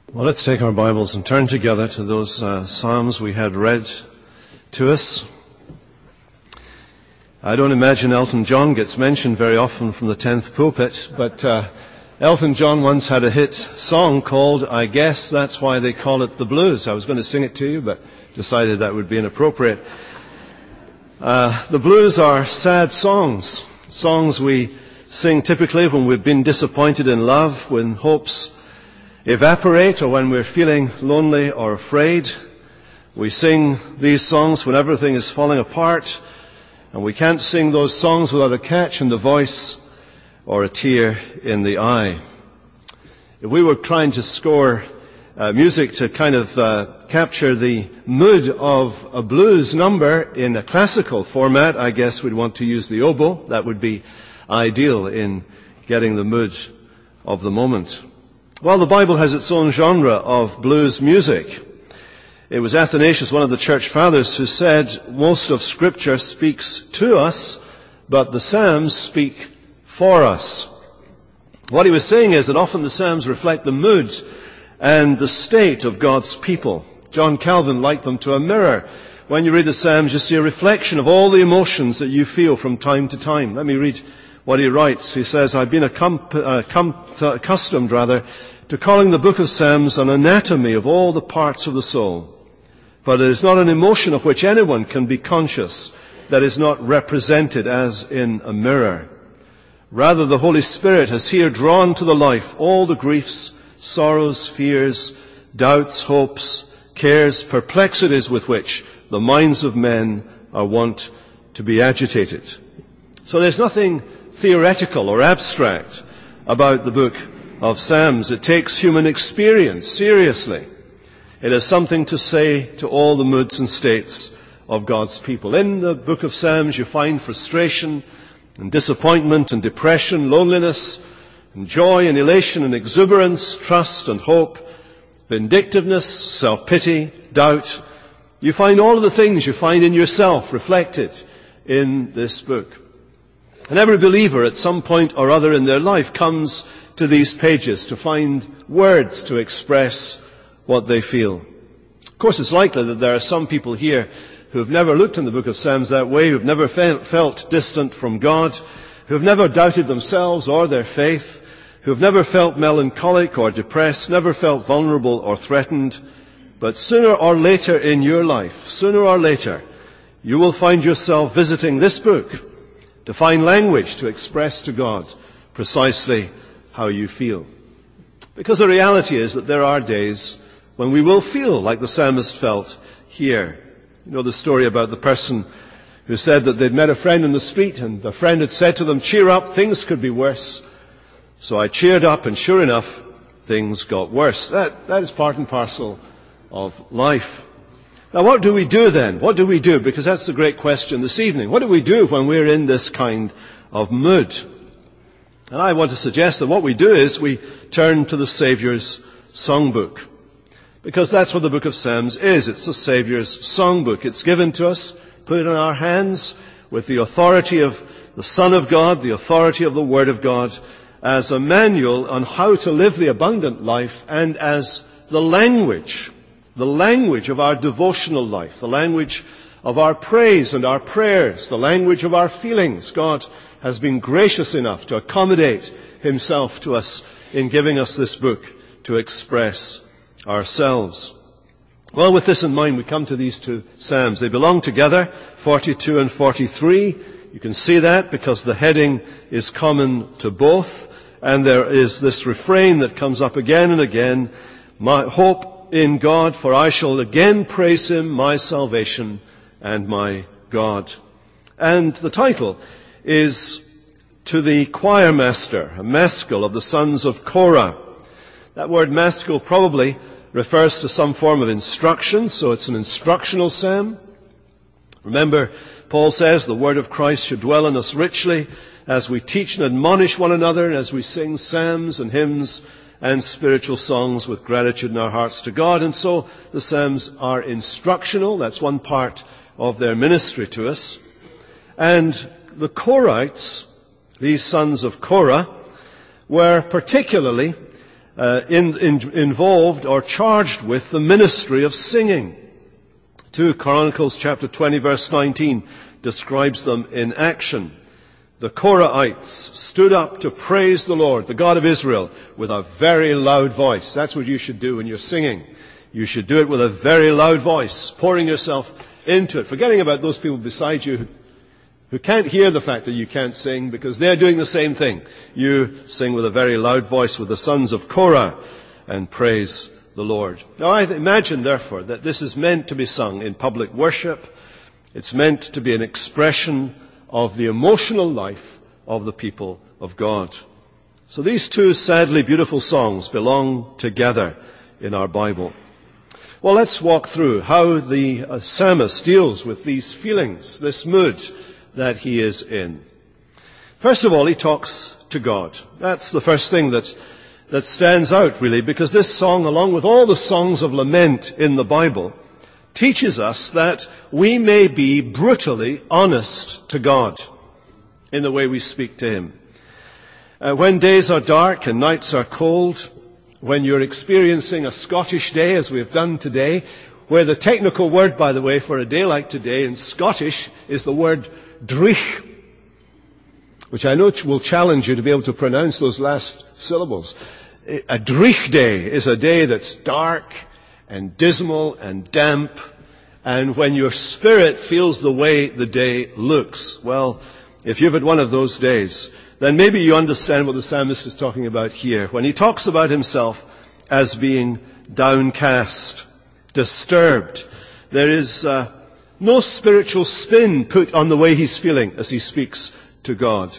Well, let's take our Bibles and turn together to those Psalms we had read to us. I don't imagine Elton John gets mentioned very often from the 10th pulpit, but Elton John once had a hit song called I Guess That's Why They Call It the Blues. I was going to sing it to you, but decided that would be inappropriate. The blues are sad songs we sing typically when we've been disappointed in love, when hopes evaporate, or when we're feeling lonely or afraid. We sing these songs when everything is falling apart, and we can't sing those songs without a catch in the voice or a tear in the eye. If we were trying to score music to kind of capture the mood of a blues number in a classical format, I guess we'd want to use the oboe. That would be ideal in getting the mood of the moment. Well, the Bible has its own genre of blues music. It was Athanasius, one of the church fathers, who said, most of Scripture speaks to us, but the Psalms speak for us. What he was saying is that often the Psalms reflect the mood and the state of God's people. John Calvin likened them to a mirror. When you read the Psalms, you see a reflection of all the emotions that you feel from time to time. Let me read what he writes. He says, I've been accustomed to calling the book of Psalms an anatomy of all the parts of the soul. For it is not an emotion of which anyone can be conscious that is not represented as in a mirror. Rather, the Holy Spirit has here drawn to the life all the griefs, sorrows, fears, doubts, hopes, cares, perplexities with which the minds of men are wont to be agitated. So there's nothing theoretical or abstract about the book of Psalms. It takes human experience seriously. It has something to say to all the moods and states of God's people. In the book of Psalms you find frustration and disappointment and depression, loneliness and joy and elation and exuberance, trust and hope, vindictiveness, self-pity, doubt. You find all of the things you find in yourself reflected in this book. And every believer at some point or other in their life comes to these pages to find words to express what they feel. Of course, it's likely that there are some people here who have never looked in the book of Psalms that way, who have never felt distant from God, who have never doubted themselves or their faith, who have never felt melancholic or depressed, never felt vulnerable or threatened. But sooner or later in your life, sooner or later, you will find yourself visiting this book to find language to express to God precisely how you feel. Because the reality is that there are days when we will feel like the psalmist felt here. You know the story about the person who said that they'd met a friend in the street and the friend had said to them, cheer up, things could be worse. So I cheered up and sure enough, things got worse. That is part and parcel of life. Now what do we do then? What do we do? Because that's the great question this evening. What do we do when we're in this kind of mood? And I want to suggest that what we do is we turn to the Saviour's songbook. Because that's what the book of Psalms is. It's the Saviour's songbook. It's given to us, put in our hands with the authority of the Son of God, the authority of the Word of God, as a manual on how to live the abundant life and as the language of our devotional life, the language of our praise and our prayers, the language of our feelings. God has been gracious enough to accommodate himself to us in giving us this book to express ourselves. Well, with this in mind, we come to these two Psalms. They belong together, 42 and 43. You can see that because the heading is common to both. And there is this refrain that comes up again and again. My hope in God, for I shall again praise him, my salvation and my God. And the title is to the choir master, a maskil of the sons of Korah. That word maskil probably refers to some form of instruction, so it's an instructional psalm. Remember, Paul says the word of Christ should dwell in us richly as we teach and admonish one another and as we sing psalms and hymns and spiritual songs with gratitude in our hearts to God. And so the Psalms are instructional. That's one part of their ministry to us. And the Korahites, these sons of Korah, were particularly involved or charged with the ministry of singing. 2 Chronicles chapter 20 verse 19 describes them in action. The Korahites stood up to praise the Lord, the God of Israel, with a very loud voice. That's what you should do when you're singing. You should do it with a very loud voice, pouring yourself into it, forgetting about those people beside you who can't hear the fact that you can't sing because they're doing the same thing. You sing with a very loud voice with the sons of Korah and praise the Lord. Now I imagine, therefore, that this is meant to be sung in public worship. It's meant to be an expression of the emotional life of the people of God. So these two sadly beautiful songs belong together in our Bible. Well, let's walk through how the psalmist deals with these feelings, this mood that he is in. First of all, he talks to God. That's the first thing that stands out, really, because this song, along with all the songs of lament in the Bible, teaches us that we may be brutally honest to God in the way we speak to him. When days are dark and nights are cold, when you're experiencing a Scottish day, as we've done today, where the technical word, by the way, for a day like today in Scottish is the word drich, which I know will challenge you to be able to pronounce those last syllables. A drich day is a day that's dark and dismal and damp, and when your spirit feels the way the day looks. Well, if you've had one of those days, then maybe you understand what the psalmist is talking about here, when he talks about himself as being downcast, disturbed. There is no spiritual spin put on the way he's feeling as he speaks to God.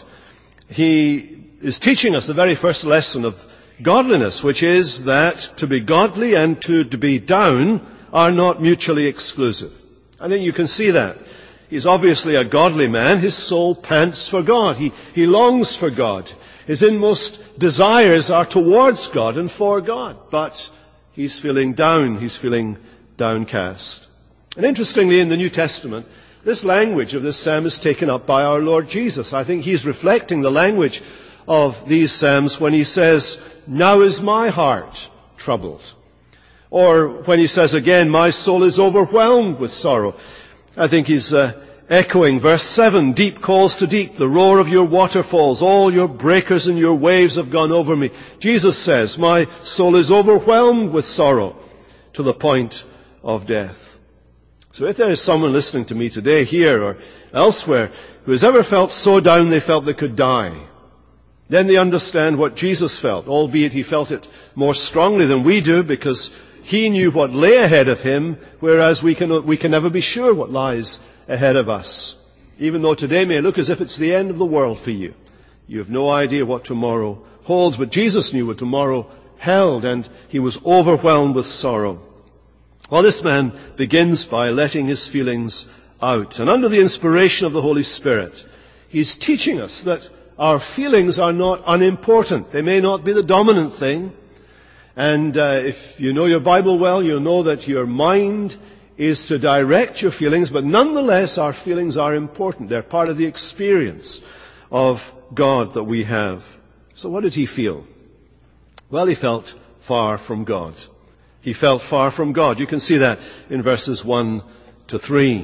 He is teaching us the very first lesson of godliness, which is that to be godly and to be down are not mutually exclusive. I think you can see that. He's obviously a godly man. His soul pants for God. He longs for God. His inmost desires are towards God and for God. But he's feeling down. He's feeling downcast. And interestingly, in the New Testament, this language of this psalm is taken up by our Lord Jesus. I think he's reflecting the language of these psalms when he says, "Now is my heart troubled." Or when he says again, "My soul is overwhelmed with sorrow." I think he's echoing verse 7, "Deep calls to deep, the roar of your waterfalls, all your breakers and your waves have gone over me." Jesus says, "My soul is overwhelmed with sorrow to the point of death." So if there is someone listening to me today, here or elsewhere, who has ever felt so down they felt they could die, then they understand what Jesus felt, albeit he felt it more strongly than we do because he knew what lay ahead of him, whereas we can never be sure what lies ahead of us. Even though today may look as if it's the end of the world for you. You have no idea what tomorrow holds, but Jesus knew what tomorrow held, and he was overwhelmed with sorrow. Well, this man begins by letting his feelings out. And under the inspiration of the Holy Spirit, he's teaching us that our feelings are not unimportant. They may not be the dominant thing. And if you know your Bible well, you'll know that your mind is to direct your feelings, but nonetheless our feelings are important. They're part of the experience of God that we have. So what did he feel? Well, he felt far from God. He felt far from God. You can see that in verses 1 to 3.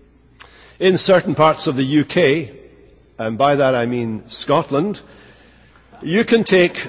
In certain parts of the UK, and by that I mean Scotland, you can take...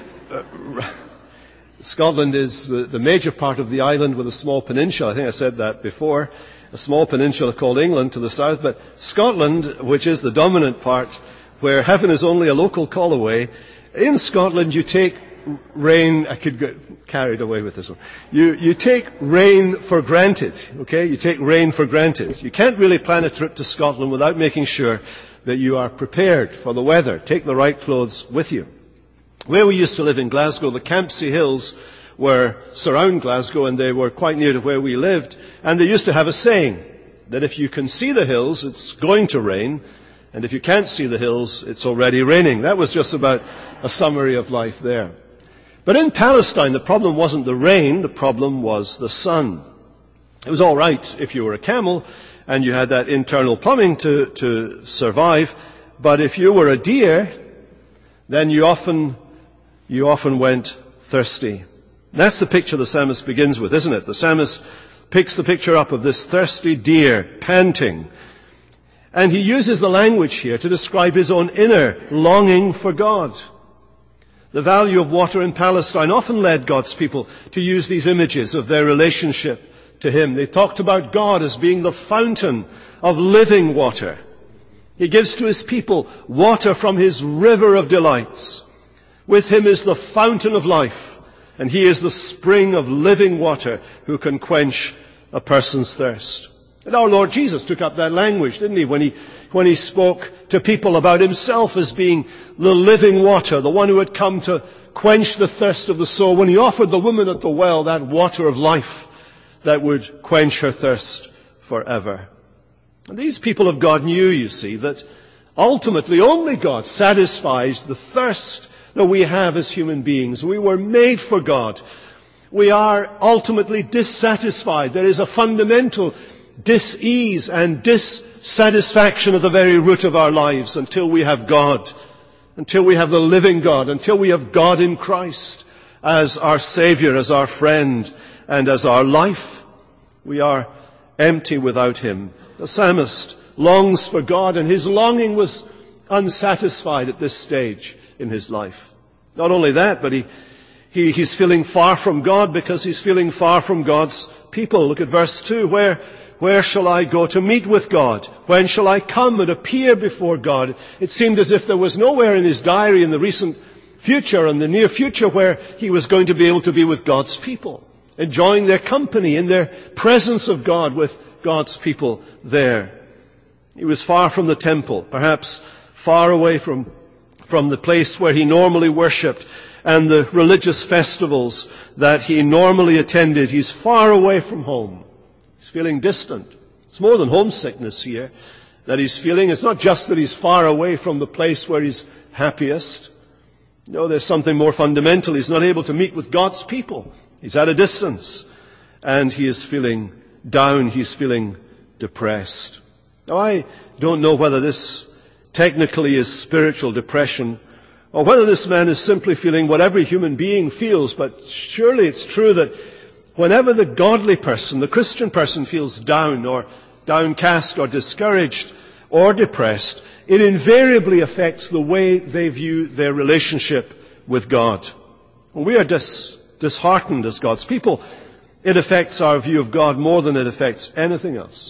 Scotland is the major part of the island with a small peninsula. I think I said that before. A small peninsula called England to the south. But Scotland, which is the dominant part, where heaven is only a local call away, in Scotland you take rain... I could get carried away with this one. You take rain for granted, okay? You take rain for granted. You can't really plan a trip to Scotland without making sure that you are prepared for the weather. Take the right clothes with you. Where we used to live in Glasgow, the Campsie Hills surround Glasgow, and they were quite near to where we lived. And they used to have a saying that if you can see the hills, it's going to rain, and if you can't see the hills, it's already raining. That was just about a summary of life there. But in Palestine, the problem wasn't the rain, the problem was the sun. It was all right if you were a camel and you had that internal plumbing to survive, but if you were a deer, then you often went thirsty. That's the picture the psalmist begins with, isn't it? The psalmist picks the picture up of this thirsty deer panting. And he uses the language here to describe his own inner longing for God. The value of water in Palestine often led God's people to use these images of their relationship to him. They talked about God as being the fountain of living water. He gives to his people water from his river of delights. With him is the fountain of life, and he is the spring of living water who can quench a person's thirst. And our Lord Jesus took up that language, didn't he, when he spoke to people about himself as being the living water, the one who had come to quench the thirst of the soul, when he offered the woman at the well that water of life that would quench her thirst forever. And these people of God knew, you see, that ultimately only God satisfies the thirst that we have as human beings. We were made for God. We are ultimately dissatisfied. There is a fundamental dis-ease and dissatisfaction at the very root of our lives until we have God, until we have the living God, until we have God in Christ as our Savior, as our friend, and as our life. We are empty without him. The psalmist longs for God, and his longing was unsatisfied at this stage in his life. Not only that, but he's feeling far from God because he's feeling far from God's people. Look at verse 2. Where shall I go to meet with God? When shall I come and appear before God? It seemed as if there was nowhere in his diary in the recent future and the near future where he was going to be able to be with God's people, enjoying their company in their presence of God with God's people there. He was far from the temple, perhaps far away from the place where he normally worshipped and the religious festivals that he normally attended. He's far away from home. He's feeling distant. It's more than homesickness here that he's feeling. It's not just that he's far away from the place where he's happiest. No, there's something more fundamental. He's not able to meet with God's people. He's at a distance, and he is feeling down. He's feeling depressed. Now, I don't know whether this technically is spiritual depression or whether this man is simply feeling what every human being feels, but surely it's true that whenever the godly person, the Christian person, feels down or downcast or discouraged or depressed, it invariably affects the way they view their relationship with God. When we are disheartened as God's people, it affects our view of God more than it affects anything else.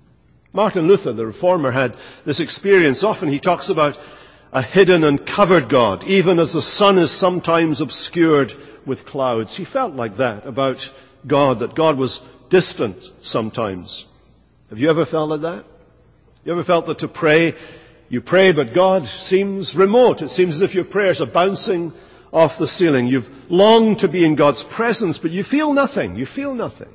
Martin Luther, the reformer, had this experience. Often he talks about a hidden and covered God, even as the sun is sometimes obscured with clouds. He felt like that about God, that God was distant sometimes. Have you ever felt like that? You ever felt that to pray, you pray, but God seems remote? It seems as if your prayers are bouncing off the ceiling. You've longed to be in God's presence, but you feel nothing. You feel nothing.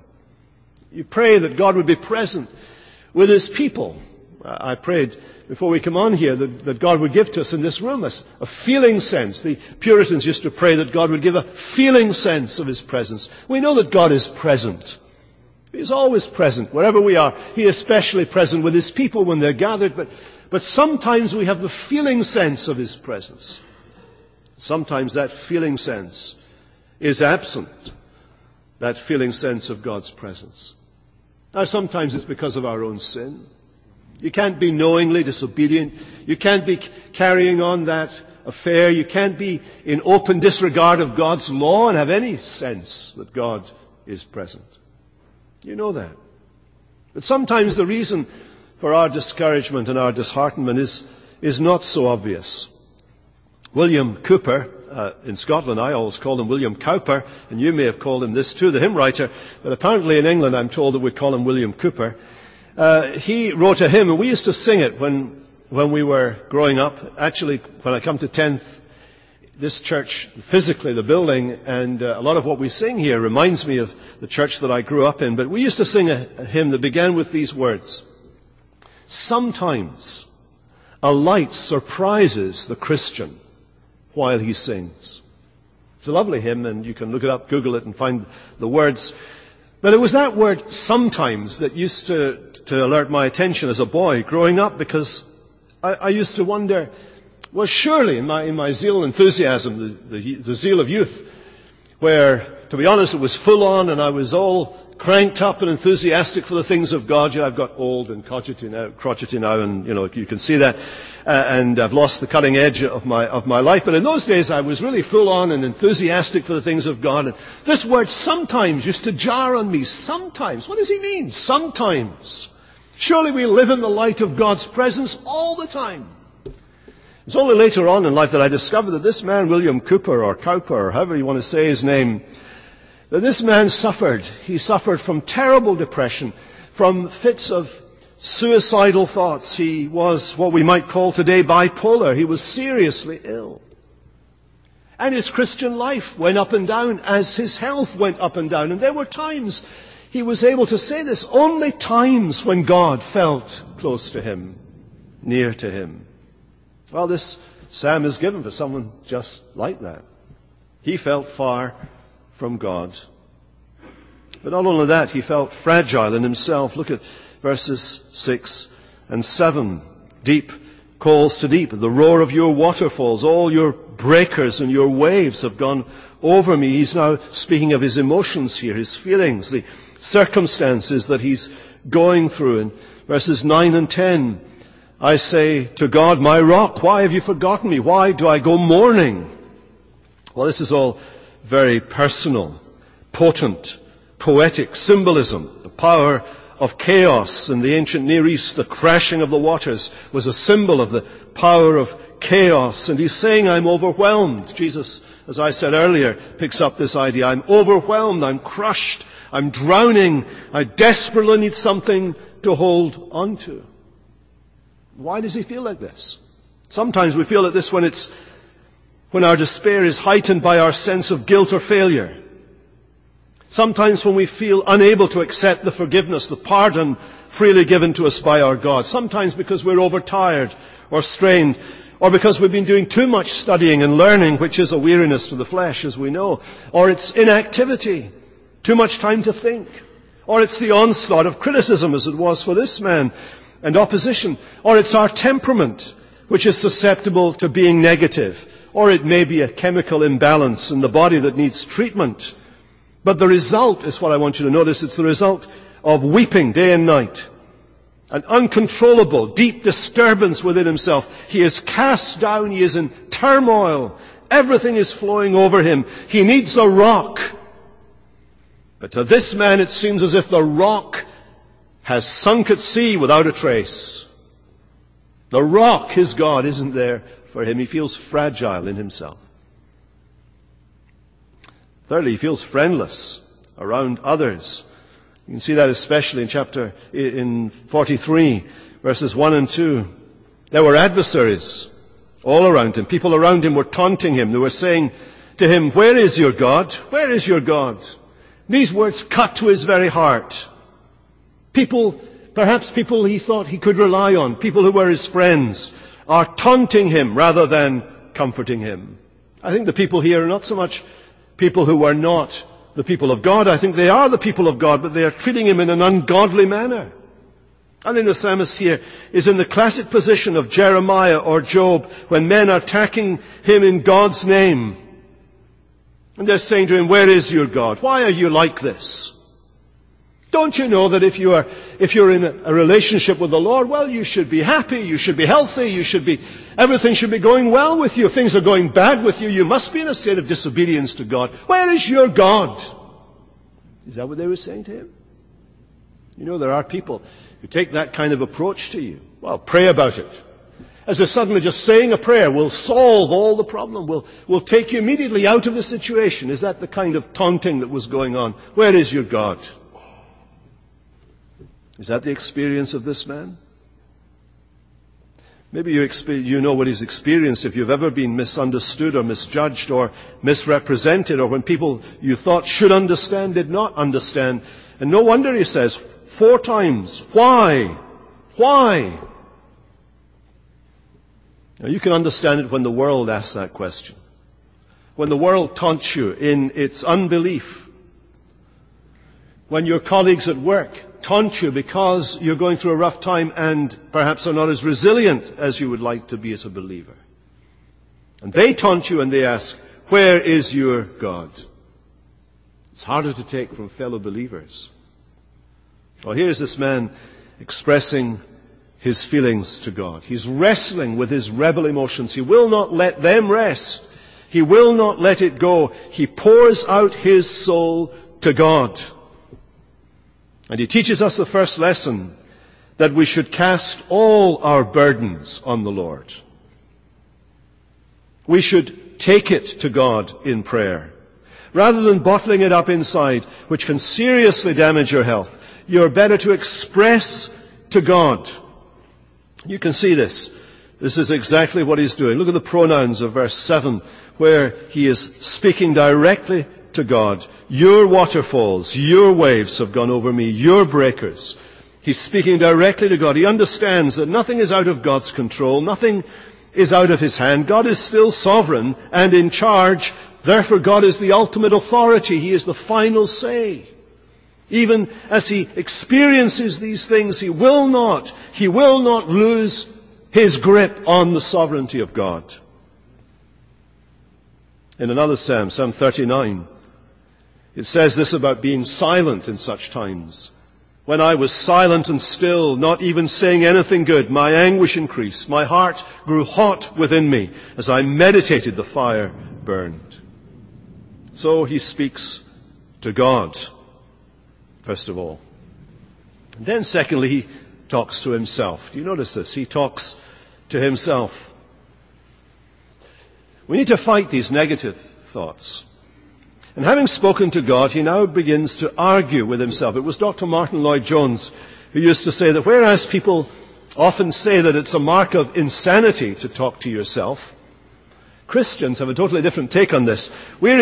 You pray that God would be present with his people. I prayed before we come on here that God would give to us in this room a feeling sense. The Puritans used to pray that God would give a feeling sense of his presence. We know that God is present. He's always present wherever we are. He is especially present with his people when they're gathered, but sometimes we have the feeling sense of his presence. Sometimes that feeling sense is absent, that feeling sense of God's presence. Now, sometimes it's because of our own sin. You can't be knowingly disobedient. You can't be carrying on that affair. You can't be in open disregard of God's law and have any sense that God is present. You know that. But sometimes the reason for our discouragement and our disheartenment is not so obvious. William Cowper, in Scotland, I always called him William Cowper, and you may have called him this too, the hymn writer, but apparently in England I'm told that we call him William Cowper. He wrote a hymn, and we used to sing it when we were growing up. Actually, when I come to 10th, this church, physically the building, and a lot of what we sing here reminds me of the church that I grew up in. But we used to sing a hymn that began with these words: sometimes a light surprises the Christian while he sings. It's a lovely hymn, and you can look it up, Google it, and find the words. But it was that word sometimes that used to alert my attention as a boy growing up, because I used to wonder, well, surely in my zeal and enthusiasm, the zeal of youth, where to be honest, it was full on, and I was all cranked up and enthusiastic for the things of God. I've got old and crotchety now, and you can see that. And I've lost the cutting edge of my life. But in those days, I was really full on and enthusiastic for the things of God. And this word "sometimes" used to jar on me. Sometimes. What does he mean? Sometimes. Surely we live in the light of God's presence all the time. It's only later on in life that I discovered that this man, William Cowper, or however you want to say his name, that this man suffered. He suffered from terrible depression, from fits of suicidal thoughts. He was what we might call today bipolar. He was seriously ill. And his Christian life went up and down as his health went up and down. And there were times, he was able to say this, only times when God felt close to him, near to him. Well, this psalm is given for someone just like that. He felt far from God. But not only that, he felt fragile in himself. Look at verses 6 and 7. Deep calls to deep. The roar of your waterfalls, all your breakers and your waves have gone over me. He's now speaking of his emotions here, his feelings, the circumstances that he's going through. In verses 9 and 10, I say to God, my rock, why have you forgotten me? Why do I go mourning? Well, this is all very personal, potent, poetic symbolism. The power of chaos in the ancient Near East, the crashing of the waters, was a symbol of the power of chaos. And he's saying, I'm overwhelmed. Jesus, as I said earlier, picks up this idea. I'm overwhelmed, I'm crushed, I'm drowning, I desperately need something to hold on to. Why does he feel like this? Sometimes we feel like this when our despair is heightened by our sense of guilt or failure. Sometimes when we feel unable to accept the forgiveness, the pardon freely given to us by our God. Sometimes because we're overtired or strained, or because we've been doing too much studying and learning, which is a weariness to the flesh, as we know. Or it's inactivity, too much time to think. Or it's the onslaught of criticism, as it was for this man, and opposition. Or it's our temperament, which is susceptible to being negative. Or it may be a chemical imbalance in the body that needs treatment. But the result is what I want you to notice. It's the result of weeping day and night. An uncontrollable, deep disturbance within himself. He is cast down. He is in turmoil. Everything is flowing over him. He needs a rock. But to this man, it seems as if the rock has sunk at sea without a trace. The rock, his God, isn't there for him. He feels fragile in himself. Thirdly, he feels friendless around others. You can see that especially in 43, verses 1 and 2. There were adversaries all around him. People around him were taunting him. They were saying to him, where is your God? Where is your God? These words cut to his very heart. Perhaps people he thought he could rely on, people who were his friends, are taunting him rather than comforting him. I think the people here are not so much people who were not the people of God. I think they are the people of God, but they are treating him in an ungodly manner. I think the psalmist here is in the classic position of Jeremiah or Job, when men are attacking him in God's name. And they're saying to him, where is your God? Why are you like this? Don't you know that if you're in a relationship with the Lord, well, you should be happy, you should be healthy, everything should be going well with you. If things are going bad with you, you must be in a state of disobedience to God. Where is your God? Is that what they were saying to him? You know, there are people who take that kind of approach to you. Well, pray about it. As if suddenly just saying a prayer will solve all the problem, will take you immediately out of the situation. Is that the kind of taunting that was going on? Where is your God? Is that the experience of this man? Maybe you know what he's experienced if you've ever been misunderstood or misjudged or misrepresented, or when people you thought should understand did not understand. And no wonder he says 4 times, why? Why? Now you can understand it when the world asks that question. When the world taunts you in its unbelief. When your colleagues at work taunt you because you're going through a rough time and perhaps are not as resilient as you would like to be as a believer. And they taunt you and they ask, where is your God? It's harder to take from fellow believers. Well, here's this man expressing his feelings to God. He's wrestling with his rebel emotions. He will not let them rest. He will not let it go. He pours out his soul to God. And he teaches us the first lesson, that we should cast all our burdens on the Lord. We should take it to God in prayer. Rather than bottling it up inside, which can seriously damage your health, you're better to express to God. You can see this. This is exactly what he's doing. Look at the pronouns of verse 7, where he is speaking directly to God. Your waterfalls, your waves have gone over me, your breakers. He's speaking directly to God. He understands that nothing is out of God's control. Nothing is out of his hand. God is still sovereign and in charge. Therefore, God is the ultimate authority. He is the final say. Even as he experiences these things, he will not lose his grip on the sovereignty of God. In another Psalm, Psalm 39, it says this about being silent in such times. When I was silent and still, not even saying anything good, my anguish increased. My heart grew hot within me. As I meditated, the fire burned. So he speaks to God, first of all. And then secondly, he talks to himself. Do you notice this? He talks to himself. We need to fight these negative thoughts. And having spoken to God, he now begins to argue with himself. It was Dr. Martin Lloyd-Jones who used to say that whereas people often say that it's a mark of insanity to talk to yourself, Christians have a totally different take on this. We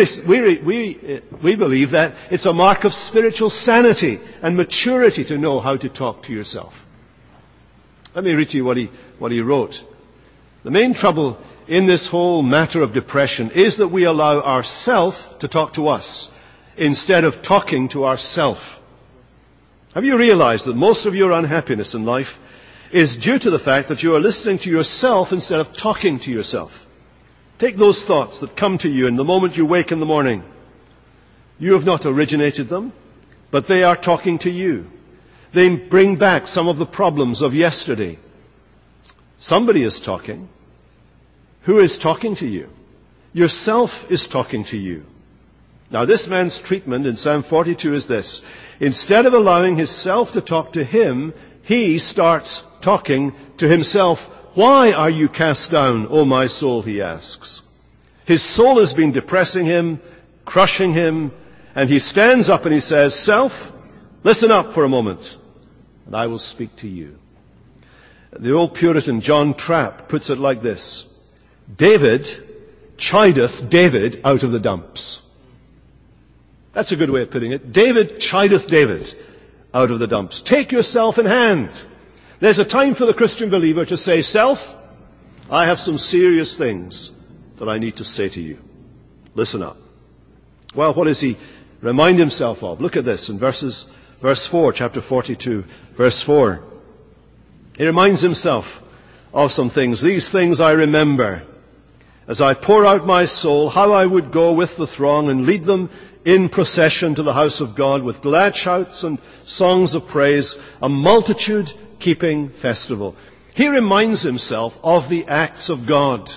believe that it's a mark of spiritual sanity and maturity to know how to talk to yourself. Let me read to you what he wrote. The main trouble in this whole matter of depression is that we allow ourself to talk to us instead of talking to ourself. Have you realized that most of your unhappiness in life is due to the fact that you are listening to yourself instead of talking to yourself? Take those thoughts that come to you in the moment you wake in the morning. You have not originated them, but they are talking to you. They bring back some of the problems of yesterday. Somebody is talking. Who is talking to you? Yourself is talking to you. Now, this man's treatment in Psalm 42 is this. Instead of allowing his self to talk to him, he starts talking to himself. Why are you cast down, O my soul, he asks. His soul has been depressing him, crushing him, and he stands up and he says, Self, listen up for a moment, and I will speak to you. The old Puritan John Trapp puts it like this. David chideth David out of the dumps. That's a good way of putting it. David chideth David out of the dumps. Take yourself in hand. There's a time for the Christian believer to say, Self, I have some serious things that I need to say to you. Listen up. Well, what does he remind himself of? Look at this in verse 4, chapter 42, verse 4. He reminds himself of some things. These things I remember. As I pour out my soul, how I would go with the throng and lead them in procession to the house of God with glad shouts and songs of praise, a multitude keeping festival. He reminds himself of the acts of God.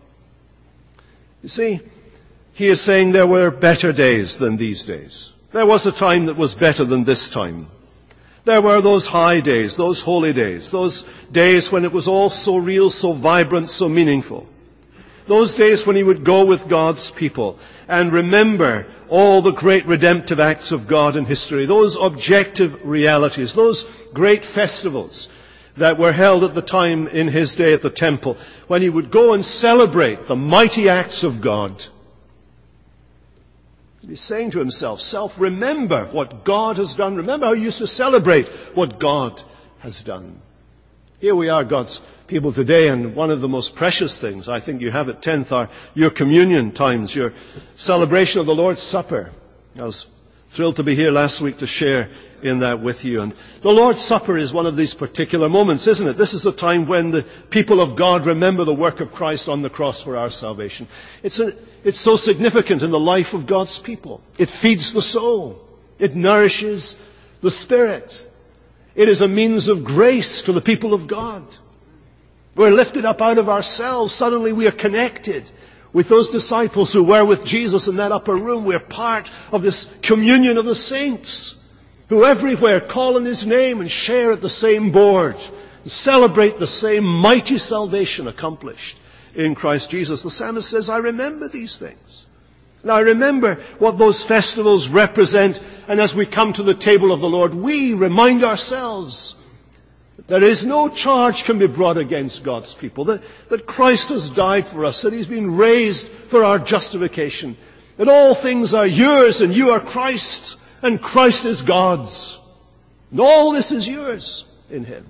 You see, he is saying there were better days than these days. There was a time that was better than this time. There were those high days, those holy days, those days when it was all so real, so vibrant, so meaningful. Those days when he would go with God's people and remember all the great redemptive acts of God in history, those objective realities, those great festivals that were held at the time in his day at the temple, when he would go and celebrate the mighty acts of God. He's saying to himself, Self, remember what God has done. Remember how you used to celebrate what God has done. Here we are, God's people today, and one of the most precious things I think you have at 10th are your communion times, your celebration of the Lord's Supper. I was thrilled to be here last week to share in that with you. And the Lord's Supper is one of these particular moments, isn't it? This is a time when the people of God remember the work of Christ on the cross for our salvation. It's so significant in the life of God's people. It feeds the soul. It nourishes the spirit. It is a means of grace to the people of God. We're lifted up out of ourselves. Suddenly we are connected with those disciples who were with Jesus in that upper room. We're part of this communion of the saints who everywhere call on His name and share at the same board and celebrate the same mighty salvation accomplished in Christ Jesus. The psalmist says, I remember these things. Now I remember what those festivals represent, and as we come to the table of the Lord, we remind ourselves that there is no charge can be brought against God's people, that Christ has died for us, that He's been raised for our justification, that all things are yours and you are Christ, and Christ is God's. And all this is yours in Him.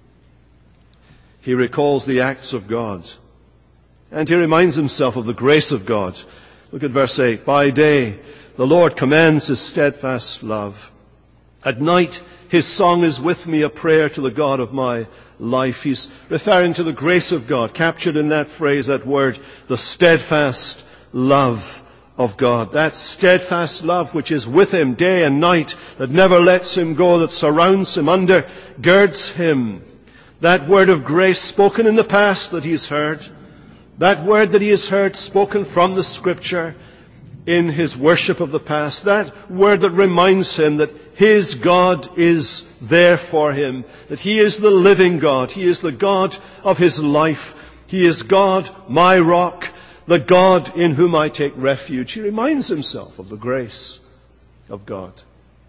He recalls the acts of God, and he reminds himself of the grace of God. Look at verse 8. By day, the Lord commands His steadfast love. At night, His song is with me, a prayer to the God of my life. He's referring to the grace of God, captured in that phrase, that word, the steadfast love of God. That steadfast love which is with Him day and night, that never lets Him go, that surrounds Him, undergirds Him. That word of grace spoken in the past that He's heard. That word that He has heard spoken from the Scripture in His worship of the past. That word that reminds Him that His God is there for him, that He is the living God. He is the God of his life. He is God, my rock, the God in whom I take refuge. He reminds himself of the grace of God.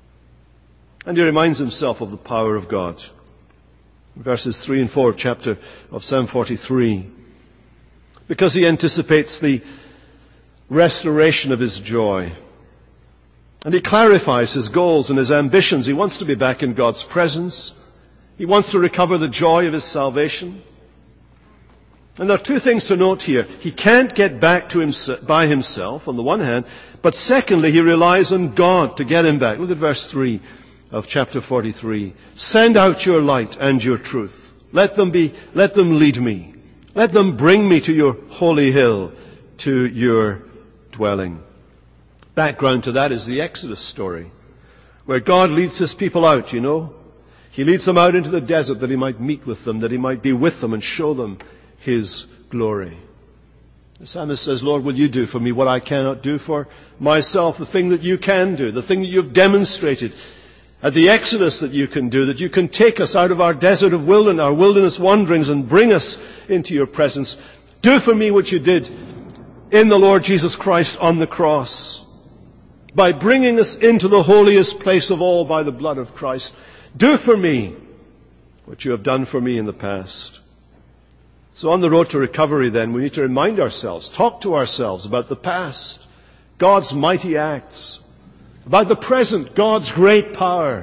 And he reminds himself of the power of God. Verses 3 and 4 of Psalm 43. Because he anticipates the restoration of his joy. And he clarifies his goals and his ambitions. He wants to be back in God's presence. He wants to recover the joy of his salvation. And there are two things to note here. He can't get back to by himself, on the one hand, but secondly, he relies on God to get him back. Look at verse 3 of chapter 43. Send out your light and your truth. Let them lead me. Let them bring me to your holy hill, to your dwelling. Background to that is the Exodus story, where God leads His people out, you know. He leads them out into the desert that He might meet with them, that He might be with them and show them His glory. The psalmist says, Lord, will you do for me what I cannot do for myself, the thing that you can do, the thing that you've demonstrated at the Exodus that you can do, that you can take us out of our desert of wilderness, our wilderness wanderings, and bring us into your presence. Do for me what you did in the Lord Jesus Christ on the cross, by bringing us into the holiest place of all by the blood of Christ. Do for me what you have done for me in the past. So on the road to recovery then, we need to remind ourselves, talk to ourselves about the past, God's mighty acts, about the present, God's great power,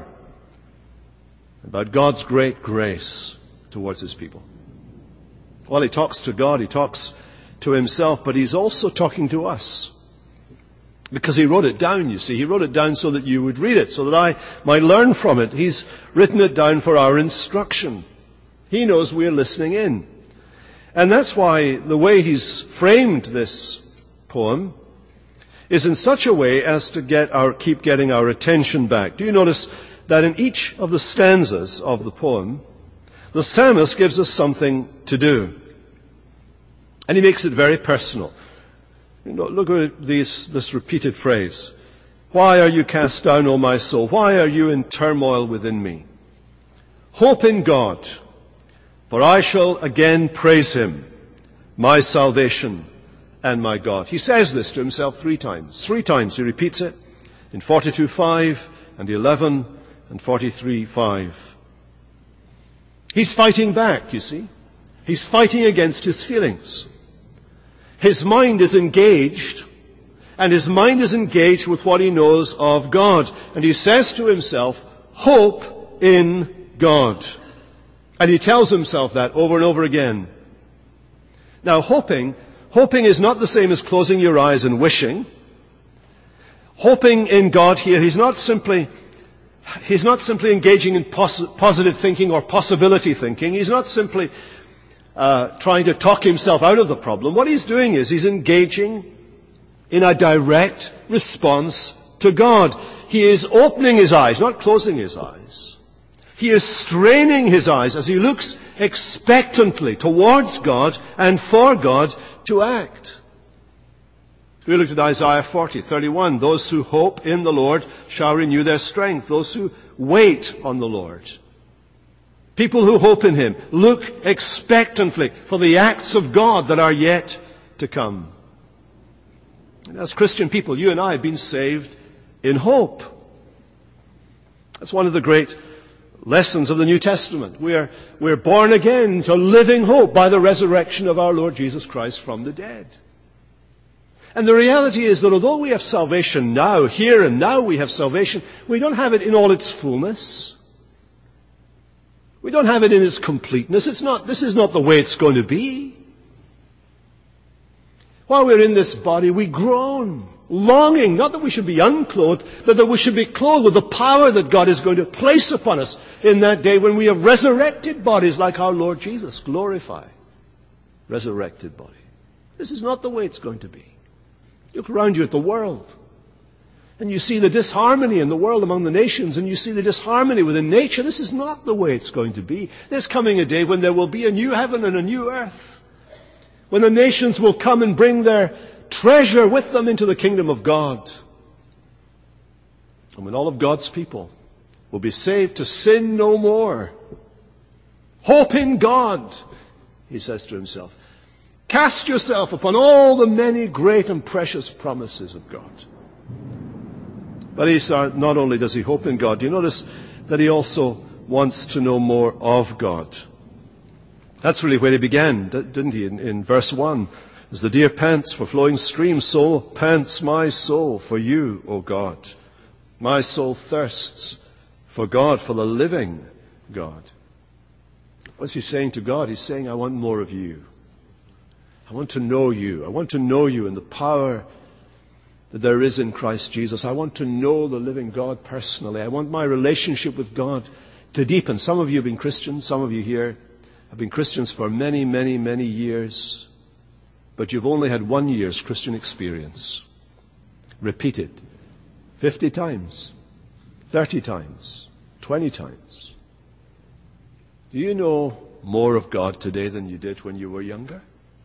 about God's great grace towards His people. Well, he talks to God, he talks to himself, but he's also talking to us. Because he wrote it down, you see. He wrote it down so that you would read it, so that I might learn from it. He's written it down for our instruction. He knows we're listening in. And that's why the way he's framed this poem is in such a way as to keep getting our attention back. Do you notice that in each of the stanzas of the poem, the psalmist gives us something to do. And he makes it very personal. You know, look at this repeated phrase. Why are you cast down, O my soul? Why are you in turmoil within me? Hope in God, for I shall again praise Him, my salvation and my God. He says this to himself 3 times. 3 times he repeats it in 42:5 and 11 and 43:5. He's fighting back, you see. He's fighting against his feelings. His mind is engaged, and his mind is engaged with what he knows of God. And he says to himself, hope in God. And he tells himself that over and over again. Now, hoping is not the same as closing your eyes and wishing. Hoping in God here, he's not simply He's not simply engaging in positive thinking or possibility thinking. He's not simply trying to talk himself out of the problem. What he's doing is he's engaging in a direct response to God. He is opening his eyes, not closing his eyes. He is straining his eyes as he looks expectantly towards God and for God to act. We looked at Isaiah 40:31. Those who hope in the Lord shall renew their strength. Those who wait on the Lord. People who hope in him look expectantly for the acts of God that are yet to come. And as Christian people, you and I have been saved in hope. That's one of the great lessons of the New Testament. We're born again to living hope by the resurrection of our Lord Jesus Christ from the dead. And the reality is that although we have salvation now, here and now we have salvation, we don't have it in all its fullness. We don't have it in its completeness. This is not the way it's going to be. While we're in this body, we groan, longing, not that we should be unclothed, but that we should be clothed with the power that God is going to place upon us in that day when we have resurrected bodies like our Lord Jesus, glorified, resurrected body. This is not the way it's going to be. Look around you at the world, and you see the disharmony in the world among the nations, and you see the disharmony within nature. This is not the way it's going to be. There's coming a day when there will be a new heaven and a new earth, when the nations will come and bring their treasure with them into the kingdom of God, and when all of God's people will be saved to sin no more. Hope in God, he says to himself. Cast yourself upon all the many great and precious promises of God. But not only does he hope in God, you notice that he also wants to know more of God. That's really where he began, didn't he? In verse 1, as the deer pants for flowing streams, so pants my soul for you, O God. My soul thirsts for God, for the living God. What's he saying to God? He's saying, I want more of you. I want to know you. I want to know you in the power that there is in Christ Jesus. I want to know the living God personally. I want my relationship with God to deepen. Some of you have been Christians. Some of you here have been Christians for many, many, many years. But you've only had 1 year's Christian experience. Repeated 50 times, 30 times, 20 times. Do you know more of God today than you did when you were younger?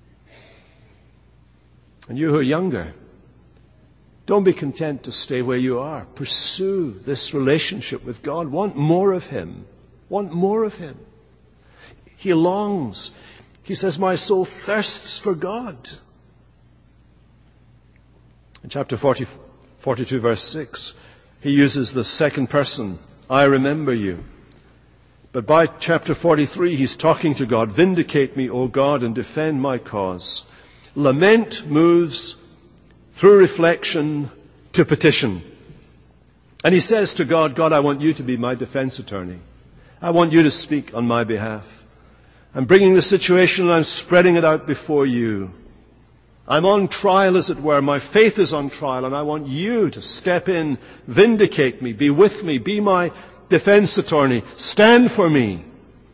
And you who are younger, don't be content to stay where you are. Pursue this relationship with God. Want more of him. Want more of him. He longs. He says, my soul thirsts for God. In chapter 42, verse 6, he uses the second person, I remember you. But by chapter 43, he's talking to God. Vindicate me, O God, and defend my cause. Lament moves through reflection to petition. And he says to God, God, I want you to be my defense attorney. I want you to speak on my behalf. I'm bringing the situation and I'm spreading it out before you. I'm on trial, as it were. My faith is on trial, and I want you to step in, vindicate me, be with me, be my defense attorney, stand for me.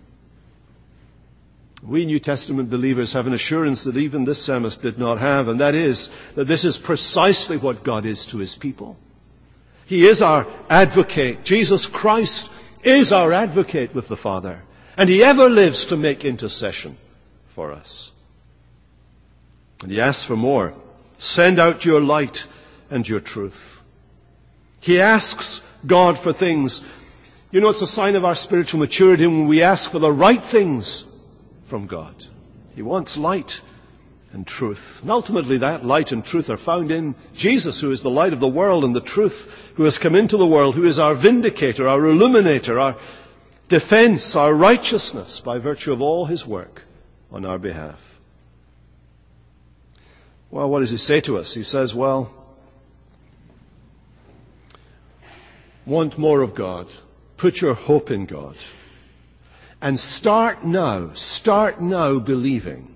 We New Testament believers have an assurance that even this psalmist did not have, and that is that this is precisely what God is to his people. He is our advocate. Jesus Christ is our advocate with the Father, and he ever lives to make intercession for us. And he asks for more. Send out your light and your truth. He asks God for things. You know, it's a sign of our spiritual maturity when we ask for the right things from God. He wants light and truth. And ultimately that light and truth are found in Jesus, who is the light of the world and the truth, who has come into the world, who is our vindicator, our illuminator, our defense, our righteousness by virtue of all his work on our behalf. Well, what does he say to us? He says, well, want more of God. Put your hope in God. And start now believing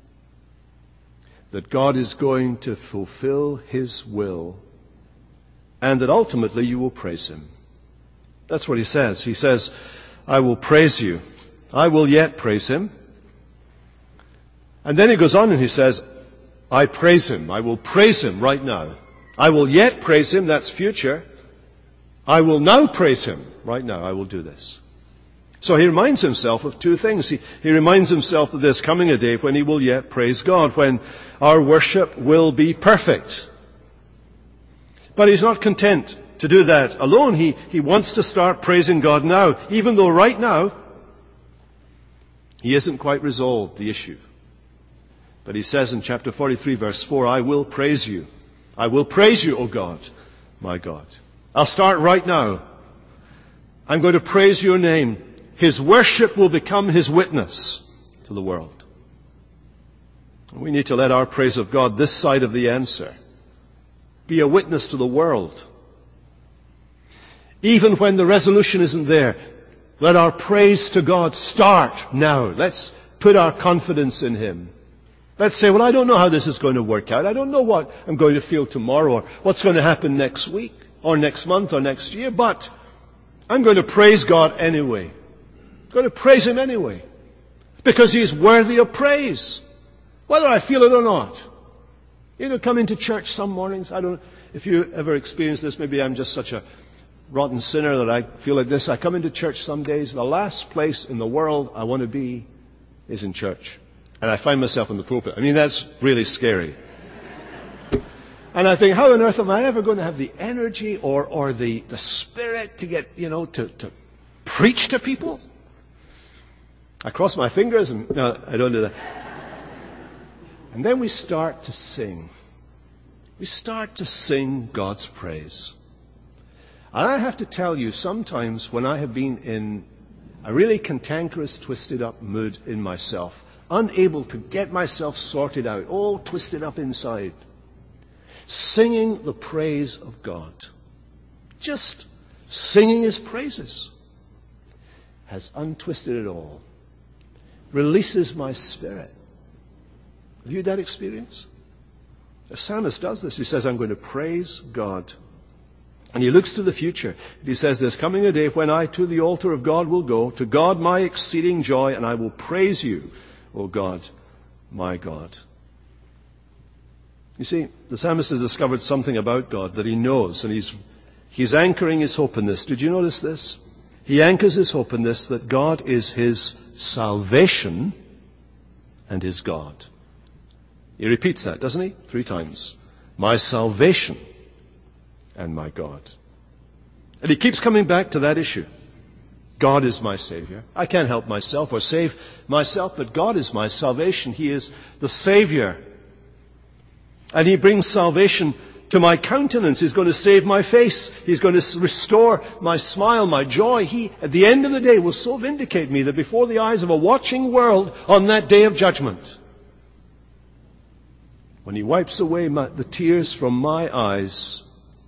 that God is going to fulfill his will and that ultimately you will praise him. That's what he says. He says, I will praise you. I will yet praise him. And then he goes on and he says, I praise him. I will praise him right now. I will yet praise him. That's future. I will now praise him. Right now, I will do this. So he reminds himself of two things. He reminds himself that there's coming a day when he will yet praise God, when our worship will be perfect. But he's not content to do that alone. He wants to start praising God now, even though right now he isn't quite resolved the issue. But he says in chapter 43, verse 4, I will praise you. I will praise you, O God, my God. I'll start right now. I'm going to praise your name. His worship will become his witness to the world. We need to let our praise of God this side of the answer be a witness to the world. Even when the resolution isn't there, let our praise to God start now. Let's put our confidence in him. Let's say, well, I don't know how this is going to work out. I don't know what I'm going to feel tomorrow or what's going to happen next week or next month or next year, but I'm going to praise God anyway. I'm going to praise him anyway because he's worthy of praise, whether I feel it or not. You know, come into church some mornings. I don't know if you ever experienced this. Maybe I'm just such a rotten sinner that I feel like this. I come into church some days. The last place in the world I want to be is in church. And I find myself in the pulpit. I mean, that's really scary. And I think, how on earth am I ever going to have the energy or the spirit to get, to preach to people? I cross my fingers and, no, I don't do that. And then we start to sing. We start to sing God's praise. And I have to tell you, sometimes when I have been in a really cantankerous, twisted up mood in myself, unable to get myself sorted out, all twisted up inside, singing the praise of God, just singing his praises, has untwisted it all, releases my spirit. Have you had that experience? The psalmist does this. He says, I'm going to praise God. And he looks to the future. He says, there's coming a day when I to the altar of God will go, to God my exceeding joy, and I will praise you, O God, my God. You see, the psalmist has discovered something about God that he knows, and he's anchoring his hope in this. Did you notice this? He anchors his hope in this, that God is his salvation and his God. He repeats that, doesn't he? 3 times. My salvation and my God. And he keeps coming back to that issue. God is my Savior. I can't help myself or save myself, but God is my salvation. He is the Savior. And he brings salvation to my countenance. He's going to save my face. He's going to restore my smile, my joy. He, at the end of the day, will so vindicate me that before the eyes of a watching world on that day of judgment, when he wipes away the tears from my eyes,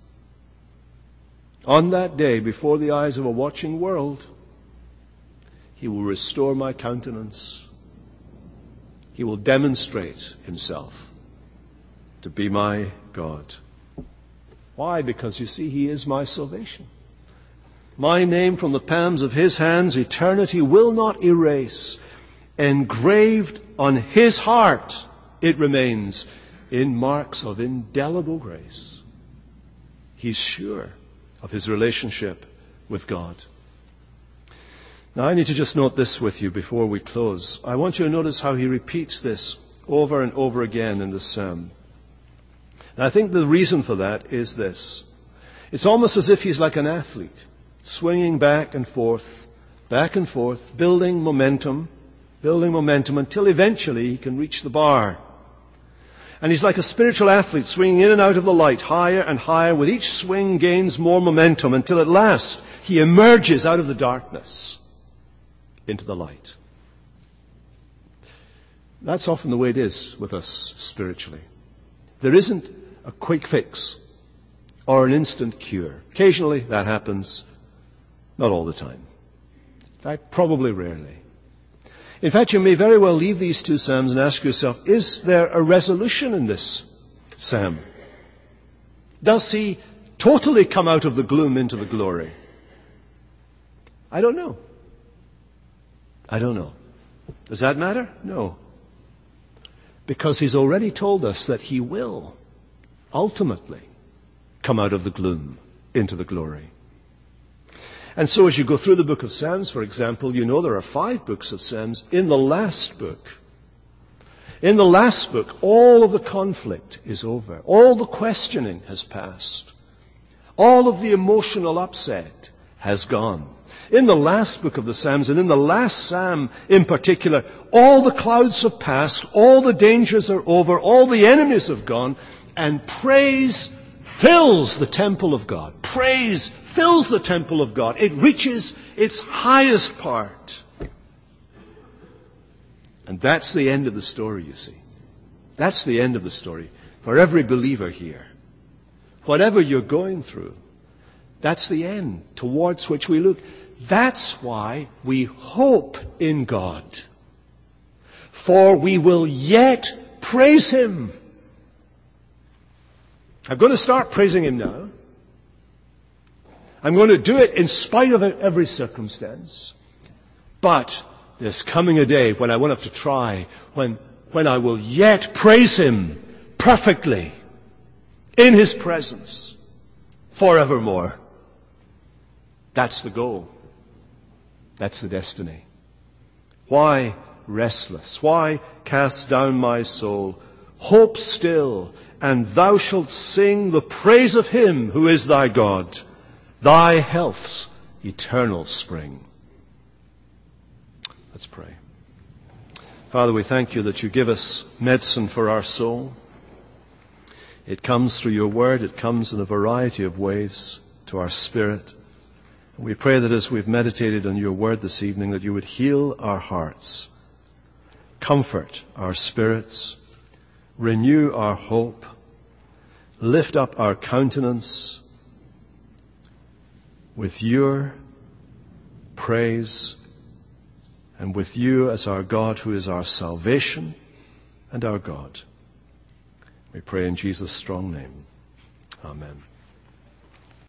on that day, before the eyes of a watching world, he will restore my countenance. He will demonstrate himself to be my God. Why? Because, you see, he is my salvation. My name from the palms of his hands, eternity will not erase. Engraved on his heart, it remains in marks of indelible grace. He's sure of his relationship with God. Now, I need to just note this with you before we close. I want you to notice how he repeats this over and over again in the psalm. And I think the reason for that is this. It's almost as if he's like an athlete, swinging back and forth, building momentum until eventually he can reach the bar. And he's like a spiritual athlete swinging in and out of the light, higher and higher. With each swing gains more momentum until at last he emerges out of the darkness into the light. That's often the way it is with us spiritually. There isn't a quick fix or an instant cure. Occasionally that happens, not all the time. In fact, probably rarely. In fact, you may very well leave these 2 psalms and ask yourself, is there a resolution in this psalm? Does he totally come out of the gloom into the glory? I don't know. I don't know. Does that matter? No. Because he's already told us that he will ultimately come out of the gloom into the glory. And so as you go through the book of Psalms, for example, you know there are 5 books of Psalms. In the last book, all of the conflict is over. All the questioning has passed. All of the emotional upset has gone. In the last book of the Psalms, and in the last Psalm in particular, all the clouds have passed, all the dangers are over, all the enemies have gone, and praise fills the temple of God. Praise fills the temple of God. It reaches its highest part. And that's the end of the story, you see. That's the end of the story for every believer here. Whatever you're going through, that's the end towards which we look. That's why we hope in God. For we will yet praise Him. I'm going to start praising Him now. I'm going to do it in spite of every circumstance. But there's coming a day when I won't have to try, when I will yet praise Him perfectly in His presence forevermore. That's the goal. That's the destiny. Why restless? Why cast down my soul? Hope still, and thou shalt sing the praise of Him who is thy God, thy health's eternal spring. Let's pray. Father, we thank you that you give us medicine for our soul. It comes through your word. It comes in a variety of ways to our spirit. And we pray that as we've meditated on your word this evening, that you would heal our hearts, comfort our spirits, renew our hope, lift up our countenance with your praise and with you as our God, who is our salvation and our God. We pray in Jesus' strong name. Amen.